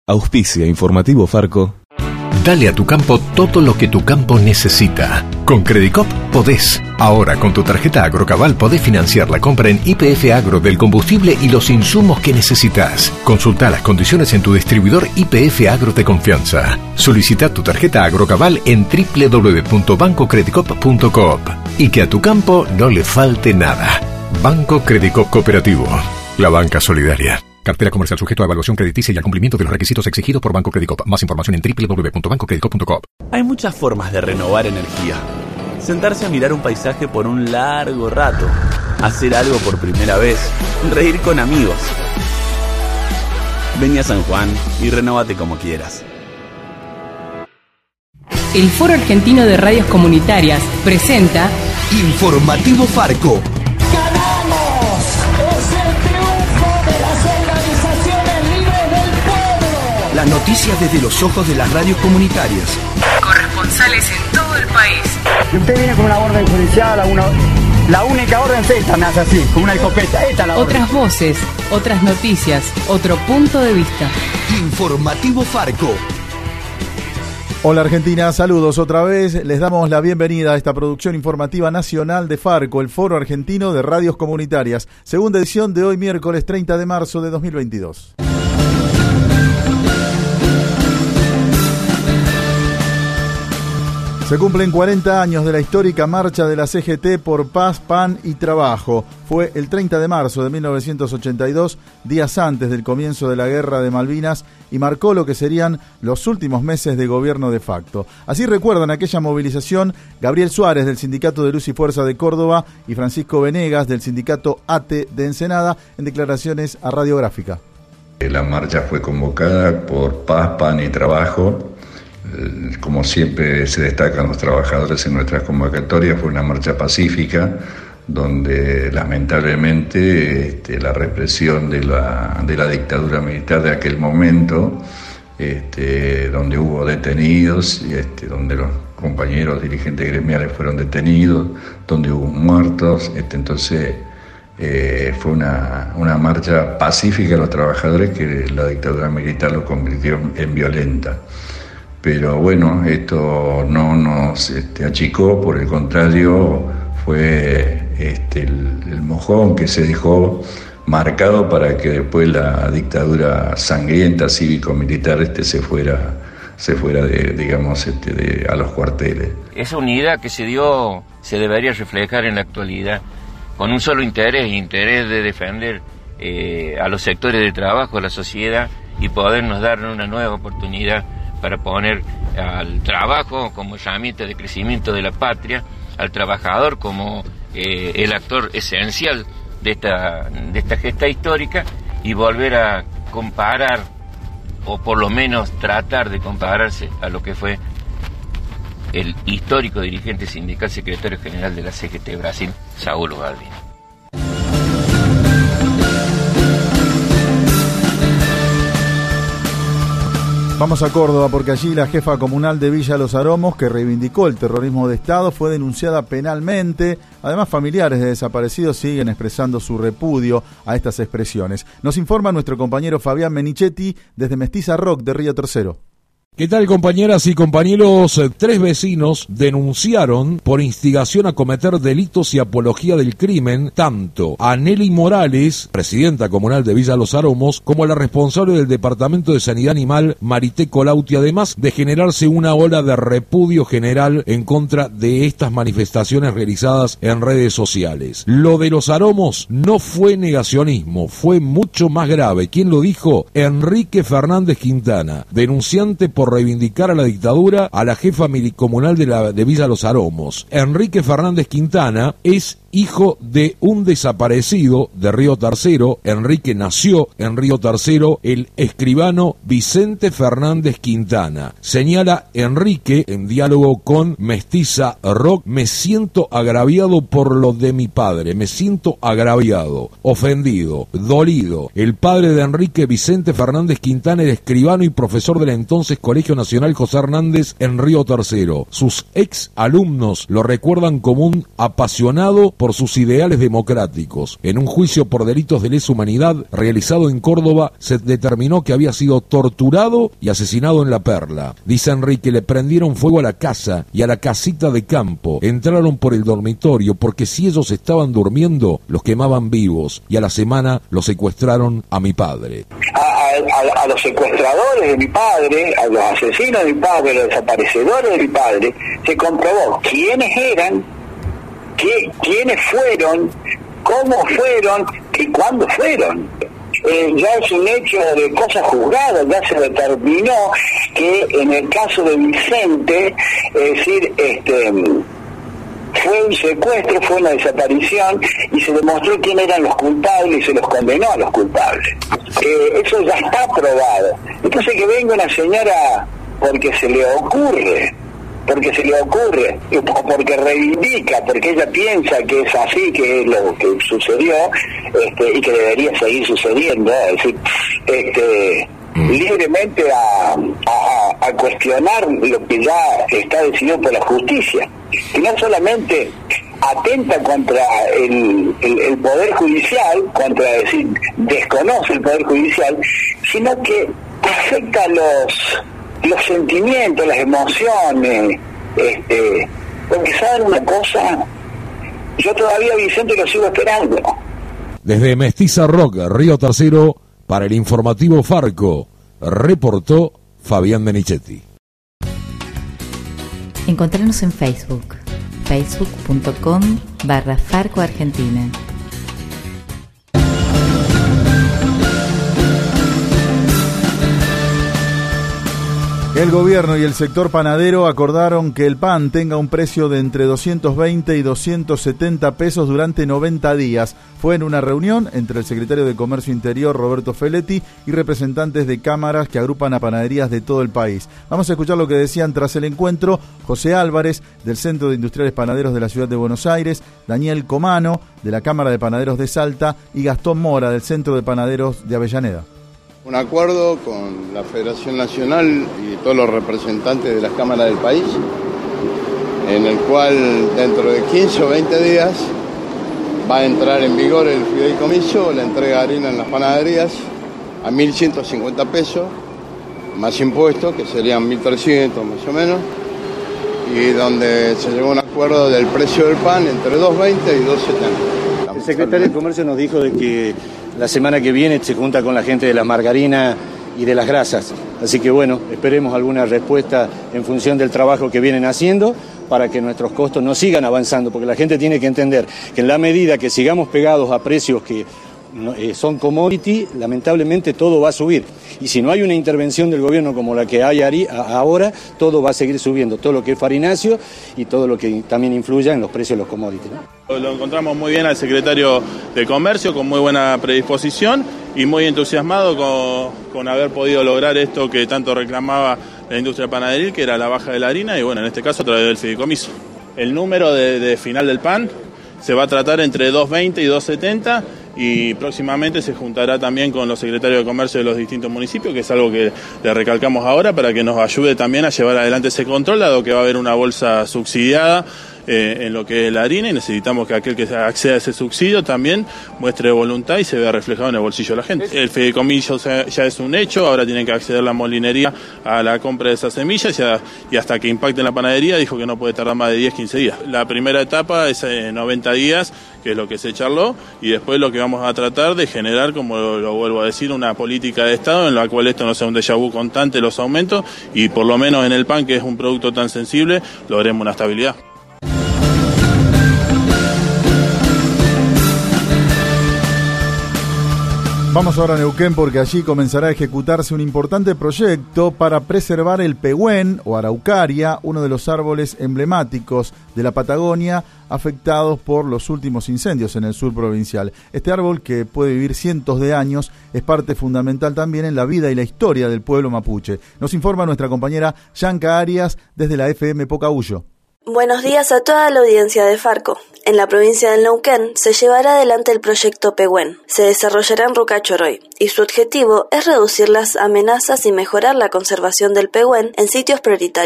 Auspicia Informativo Farco. Dale a tu campo todo lo que tu campo necesita. Con Credicop podés. Ahora con tu tarjeta Agrocabal podés financiar la compra en YPF Agro del combustible y los insumos que necesitas. Consulta las condiciones en tu distribuidor YPF Agro de confianza. Solicita tu tarjeta Agrocabal en www.bancocredicop.coop. Y que a tu campo no le falte nada. Banco Credicop Cooperativo. La banca solidaria. Cartera comercial sujeto a evaluación crediticia y al cumplimiento de los requisitos exigidos por Banco Credicop. Más información en www.bancocredicop.coop. Hay muchas formas de renovar energía. Sentarse a mirar un paisaje por un largo rato. Hacer algo por primera vez. Reír con amigos. Vení a San Juan y renóvate como quieras. El Foro Argentino de Radios Comunitarias presenta Informativo Farco. Las noticias desde los ojos de las radios comunitarias. Corresponsales en todo el país. Si usted viene con una orden judicial, la única orden es esta, me hace así, con una escopeta. Esta es la orden. Otras voces, otras noticias, otro punto de vista. Informativo Farco. Hola Argentina, saludos otra vez. Les damos la bienvenida a esta producción informativa nacional de Farco, el Foro Argentino de Radios Comunitarias. Segunda edición de hoy, miércoles 30 de marzo de 2022. Se cumplen 40 años de la histórica marcha de la CGT por paz, pan y trabajo. Fue el 30 de marzo de 1982, días antes del comienzo de la Guerra de Malvinas, y marcó lo que serían los últimos meses de gobierno de facto. Así recuerdan aquella movilización Gabriel Suárez del Sindicato de Luz y Fuerza de Córdoba y Francisco Venegas del Sindicato ATE de Ensenada en declaraciones a Radiográfica. La marcha fue convocada por paz, pan y trabajo. Como siempre se destacan los trabajadores en nuestras convocatorias, fue una marcha pacífica donde lamentablemente la represión de la dictadura militar de aquel momento, donde hubo detenidos, donde los compañeros dirigentes gremiales fueron detenidos, donde hubo muertos, entonces fue una marcha pacífica de los trabajadores que la dictadura militar lo convirtió en violenta. Pero bueno, esto no nos achicó, por el contrario, fue el mojón que se dejó marcado para que después la dictadura sangrienta cívico-militar se fuera a los cuarteles. Esa unidad que se dio se debería reflejar en la actualidad, con un solo interés de defender a los sectores de trabajo, a la sociedad, y podernos dar una nueva oportunidad para poner al trabajo como herramienta de crecimiento de la patria, al trabajador como el actor esencial de esta gesta histórica, y volver a comparar, o por lo menos tratar de compararse a lo que fue el histórico dirigente sindical, secretario general de la CGT Brasil, Saúl Galdino. Vamos a Córdoba porque allí la jefa comunal de Villa Los Aromos, que reivindicó el terrorismo de Estado, fue denunciada penalmente. Además, familiares de desaparecidos siguen expresando su repudio a estas expresiones. Nos informa nuestro compañero Fabián Menichetti desde Mestiza Rock de Río Tercero. ¿Qué tal, compañeras y compañeros? 3 vecinos denunciaron por instigación a cometer delitos y apología del crimen tanto a Nelly Morales, presidenta comunal de Villa Los Aromos, como a la responsable del Departamento de Sanidad Animal, Marité Colauti, además de generarse una ola de repudio general en contra de estas manifestaciones realizadas en redes sociales. Lo de Los Aromos no fue negacionismo, fue mucho más grave. ¿Quién lo dijo? Enrique Fernández Quintana, denunciante por reivindicar a la dictadura a la jefa milicomunal de Villa Los Aromos. Enrique Fernández Quintana es hijo de un desaparecido de Río Tercero. Enrique nació en Río Tercero, el escribano Vicente Fernández Quintana. Señala Enrique en diálogo con Mestiza Rock: me siento agraviado por lo de mi padre, me siento agraviado, ofendido, dolido. El padre de Enrique, Vicente Fernández Quintana, era escribano y profesor del entonces Colegio Nacional José Hernández en Río Tercero. Sus ex alumnos lo recuerdan como un apasionado por por sus ideales democráticos. En un juicio por delitos de lesa humanidad realizado en Córdoba, se determinó que había sido torturado y asesinado en La Perla. Dice Enrique que le prendieron fuego a la casa y a la casita de campo. Entraron por el dormitorio porque si ellos estaban durmiendo, los quemaban vivos, y a la semana los secuestraron a mi padre. A los secuestradores de mi padre, a los asesinos de mi padre, a los desaparecedores de mi padre, se comprobó quiénes eran, quiénes fueron, cómo fueron y cuándo fueron. Ya es un hecho de cosas juzgadas, ya se determinó que en el caso de Vicente, es decir, fue un secuestro, fue una desaparición y se demostró quién eran los culpables y se los condenó a los culpables. Eso ya está probado. Entonces que venga una señora porque se le ocurre, o porque reivindica, porque ella piensa que es así, que es lo que sucedió, y que debería seguir sucediendo, es decir, libremente a cuestionar lo que ya está decidido por la justicia, y no solamente atenta contra el Poder Judicial, desconoce el Poder Judicial, sino que afecta los sentimientos, las emociones, porque saben una cosa, yo todavía a Vicente lo sigo esperando. Desde Mestiza Rock, Río Tercero, para el informativo Farco, reportó Fabián Benichetti. Encontrarnos en Facebook, facebook.com/Farco Argentina. El gobierno y el sector panadero acordaron que el pan tenga un precio de entre 220 y 270 pesos durante 90 días. Fue en una reunión entre el secretario de Comercio Interior, Roberto Feletti, y representantes de cámaras que agrupan a panaderías de todo el país. Vamos a escuchar lo que decían tras el encuentro José Álvarez, del Centro de Industriales Panaderos de la Ciudad de Buenos Aires, Daniel Comano, de la Cámara de Panaderos de Salta, y Gastón Mora, del Centro de Panaderos de Avellaneda. Un acuerdo con la Federación Nacional y todos los representantes de las cámaras del país, en el cual dentro de 15 o 20 días va a entrar en vigor el fideicomiso, la entrega de harina en las panaderías a 1.150 pesos, más impuestos, que serían 1.300 más o menos, y donde se llegó a un acuerdo del precio del pan entre 2.20 y 2.70. El secretario de Comercio nos dijo de que la semana que viene se junta con la gente de la margarina y de las grasas. Así que bueno, esperemos alguna respuesta en función del trabajo que vienen haciendo para que nuestros costos no sigan avanzando, porque la gente tiene que entender que en la medida que sigamos pegados a precios que son commodity, lamentablemente todo va a subir. Y si no hay una intervención del gobierno como la que hay ahora, todo va a seguir subiendo, todo lo que es farináceo y todo lo que también influya en los precios de los commodities, ¿no? Lo encontramos muy bien al secretario de Comercio, con muy buena predisposición y muy entusiasmado con haber podido lograr esto que tanto reclamaba la industria panaderil, que era la baja de la harina, y bueno, en este caso a través del fideicomiso. El número de final del pan se va a tratar entre 2.20 y 2.70, y próximamente se juntará también con los secretarios de Comercio de los distintos municipios, que es algo que le recalcamos ahora para que nos ayude también a llevar adelante ese control, dado que va a haber una bolsa subsidiada en lo que es la harina, y necesitamos que aquel que acceda a ese subsidio también muestre voluntad y se vea reflejado en el bolsillo de la gente. El fideicomiso ya es un hecho, ahora tiene que acceder la molinería a la compra de esas semillas y hasta que impacte en la panadería dijo que no puede tardar más de 10-15 días. La primera etapa es 90 días, que es lo que se charló, y después lo que vamos a tratar de generar, como lo vuelvo a decir, una política de Estado en la cual esto no sea un déjà vu constante, los aumentos, y por lo menos en el pan, que es un producto tan sensible, logremos una estabilidad. Vamos ahora a Neuquén, porque allí comenzará a ejecutarse un importante proyecto para preservar el pehuen o araucaria, uno de los árboles emblemáticos de la Patagonia afectados por los últimos incendios en el sur provincial. Este árbol, que puede vivir cientos de años, es parte fundamental también en la vida y la historia del pueblo mapuche. Nos informa nuestra compañera Yanka Arias desde la FM Pocahuyo. Buenos días a toda la audiencia de Farco. En la provincia del Neuquén se llevará adelante el proyecto Pehuen. Se desarrollará en Rucachoroy y su objetivo es reducir las amenazas y mejorar la conservación del pehuen en sitios prioritarios.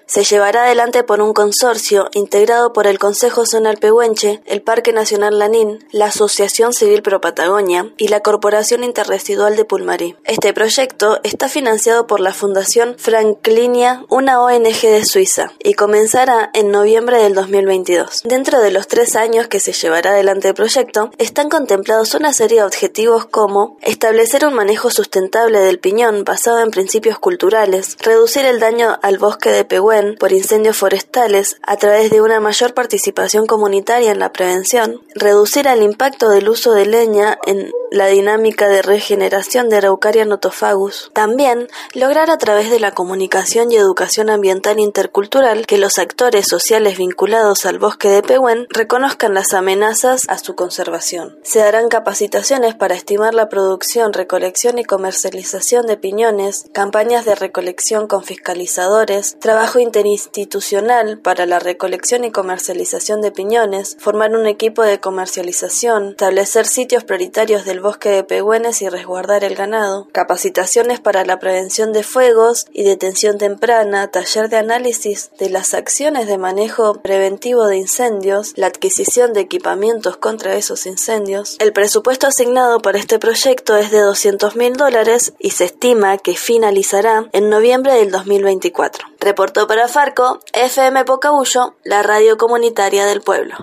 Se llevará adelante por un consorcio integrado por el Consejo Zonal Pehuenche, el Parque Nacional Lanín, la Asociación Civil Pro Patagonia y la Corporación Interresidual de Pulmarí. Este proyecto está financiado por la Fundación Franklinia, una ONG de Suiza, y comenzará en noviembre del 2022. Dentro de los 3 años que se llevará adelante el proyecto, están contemplados una serie de objetivos como establecer un manejo sustentable del piñón basado en principios culturales, reducir el daño al bosque de Pehuen por incendios forestales a través de una mayor participación comunitaria en la prevención, reducir el impacto del uso de leña en la dinámica de regeneración de Araucaria notophagus. También lograr a través de la comunicación y educación ambiental intercultural que los actores sociales vinculados al bosque de Pehuen reconozcan las amenazas a su conservación. Se darán capacitaciones para estimar la producción, recolección y comercialización de piñones, campañas de recolección con fiscalizadores, trabajo interinstitucional para la recolección y comercialización de piñones, formar un equipo de comercialización, establecer sitios prioritarios del bosque de Pehuenes y resguardar el ganado, capacitaciones para la prevención de fuegos y detención temprana, taller de análisis de las acciones de manejo preventivo de incendios, la adquisición de equipamientos contra esos incendios. El presupuesto asignado para este proyecto es de $200.000 y se estima que finalizará en noviembre del 2024. Reportó para Farco, FM Pocabullo, la radio comunitaria del pueblo.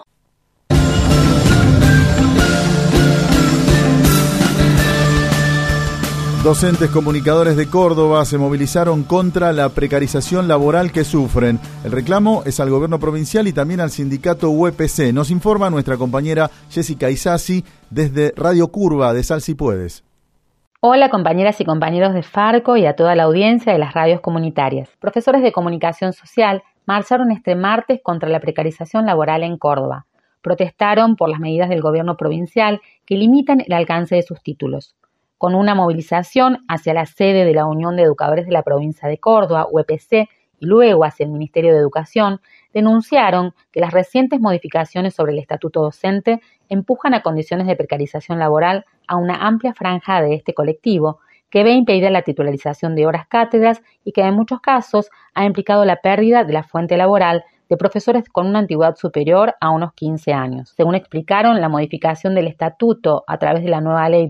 Docentes comunicadores de Córdoba se movilizaron contra la precarización laboral que sufren. El reclamo es al gobierno provincial y también al sindicato UPC. Nos informa nuestra compañera Jessica Isasi desde Radio Curva de Sal Si Puedes. Hola compañeras y compañeros de Farco y a toda la audiencia de las radios comunitarias. Profesores de comunicación social marcharon este martes contra la precarización laboral en Córdoba. Protestaron por las medidas del gobierno provincial que limitan el alcance de sus títulos. Con una movilización hacia la sede de la Unión de Educadores de la Provincia de Córdoba, UPC, y luego hacia el Ministerio de Educación, denunciaron que las recientes modificaciones sobre el estatuto docente empujan a condiciones de precarización laboral a una amplia franja de este colectivo, que ve impedida la titularización de horas cátedras y que en muchos casos ha implicado la pérdida de la fuente laboral de profesores con una antigüedad superior a unos 15 años. Según explicaron, la modificación del estatuto a través de la nueva ley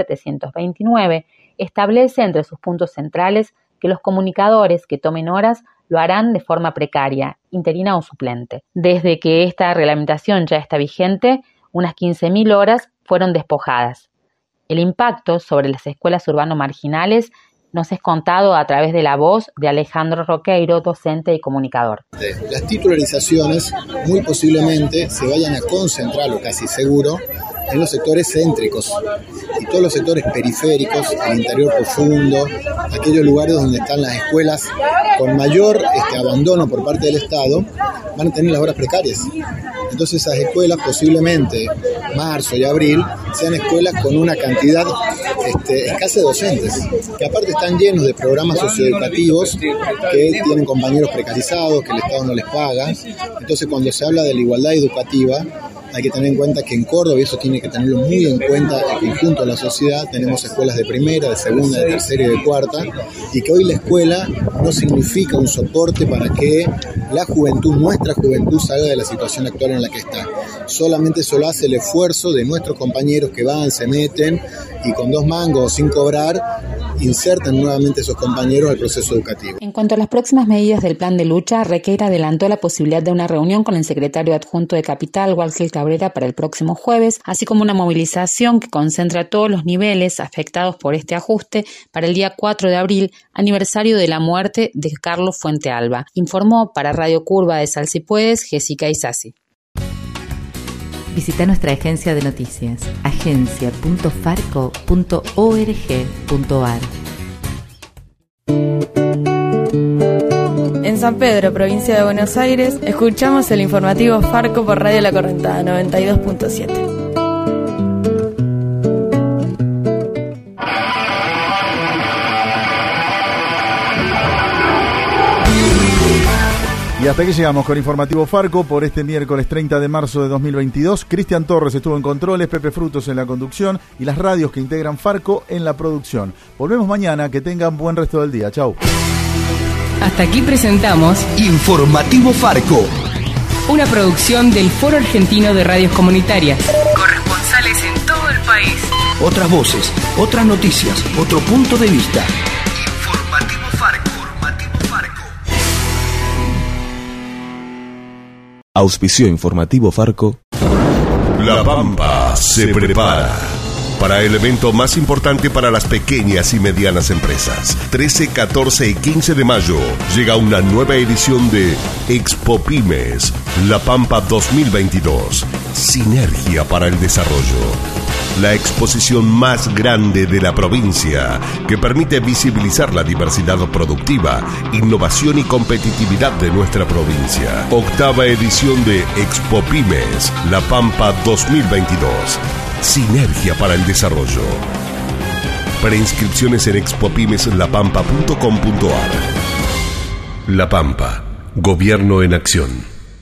10.729 establece entre sus puntos centrales que los comunicadores que tomen horas lo harán de forma precaria, interina o suplente. Desde que esta reglamentación ya está vigente, unas 15.000 horas fueron despojadas. El impacto sobre las escuelas urbano-marginales nos es contado a través de la voz de Alejandro Roqueiro, docente y comunicador. Las titularizaciones muy posiblemente se vayan a concentrar, lo casi seguro, en los sectores céntricos y todos los sectores periféricos, el interior profundo, aquellos lugares donde están las escuelas con mayor abandono por parte del Estado, van a tener las horas precarias. Entonces esas escuelas posiblemente, marzo y abril, sean escuelas con una cantidad escasa de docentes, que aparte están llenos de programas socioeducativos que tienen compañeros precarizados, que el Estado no les paga. Entonces cuando se habla de la igualdad educativa, hay que tener en cuenta que en Córdoba, y eso tiene que tenerlo muy en cuenta el conjunto de la sociedad, tenemos escuelas de primera, de segunda, de tercera y de cuarta, y que hoy la escuela no significa un soporte para que la juventud, nuestra juventud, salga de la situación actual en la que está. Solamente eso lo hace el esfuerzo de nuestros compañeros que van, se meten y con 2 mangos sin cobrar, insertan nuevamente a esos compañeros al proceso educativo. En cuanto a las próximas medidas del plan de lucha, Requeira adelantó la posibilidad de una reunión con el secretario adjunto de Capital, Walgel Cabrera, para el próximo jueves, así como una movilización que concentra a todos los niveles afectados por este ajuste para el día 4 de abril, aniversario de la muerte de Carlos Fuentealba. Informó para Radio Curva de Sal Si Puedes, Jessica Isasi. Visita nuestra agencia de noticias, agencia.farco.org.ar. En San Pedro, provincia de Buenos Aires, escuchamos el informativo Farco por Radio La Correntada 92.7. Y hasta aquí llegamos con Informativo Farco por este miércoles 30 de marzo de 2022. Cristian Torres estuvo en controles, Pepe Frutos en la conducción y las radios que integran Farco en la producción. Volvemos mañana, que tengan buen resto del día. Chau. Hasta aquí presentamos Informativo Farco, una producción del Foro Argentino de Radios Comunitarias. Corresponsales en todo el país. otras voces, otras noticias, otro punto de vista. Informativo Farco. Auspició Informativo Farco. La Pampa se prepara para el evento más importante para las pequeñas y medianas empresas. 13, 14 y 15 de mayo llega una nueva edición de Expo Pymes, La Pampa 2022. Sinergia para el desarrollo. La exposición más grande de la provincia, que permite visibilizar la diversidad productiva, innovación y competitividad de nuestra provincia. Octava edición de Expo Pymes, La Pampa 2022. Sinergia para el desarrollo. Preinscripciones en expopymeslapampa.com.ar. La Pampa, Gobierno en acción.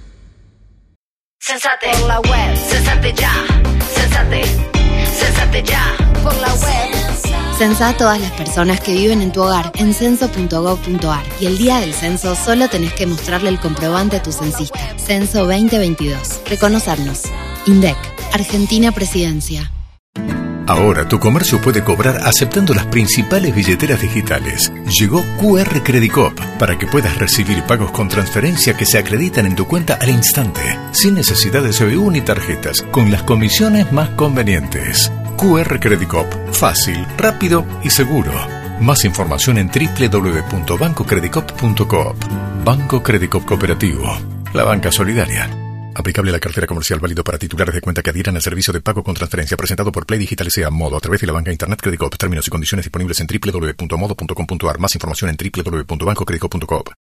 Censate por la web, censate ya, censate ya por la web. Censá a todas las personas que viven en tu hogar en censo.gov.ar y el día del censo solo tenés que mostrarle el comprobante a tu censista. Censo 2022. Reconocernos. INDEC. Argentina Presidencia. Ahora tu comercio puede cobrar aceptando las principales billeteras digitales. Llegó QR Credicop para que puedas recibir pagos con transferencia que se acreditan en tu cuenta al instante, sin necesidad de CBU ni tarjetas, con las comisiones más convenientes. QR Credicop, fácil, rápido y seguro. Más información en www.bancocredicop.coop. Banco Credicop Cooperativo, la banca solidaria. Aplicable a la cartera comercial, válido para titulares de cuenta que adhieran al servicio de pago con transferencia presentado por Play Digital S.A. Modo a través de la banca Internet Credicop. Términos y condiciones disponibles en www.modo.com.ar. Más información en www.bancocredicop.coop.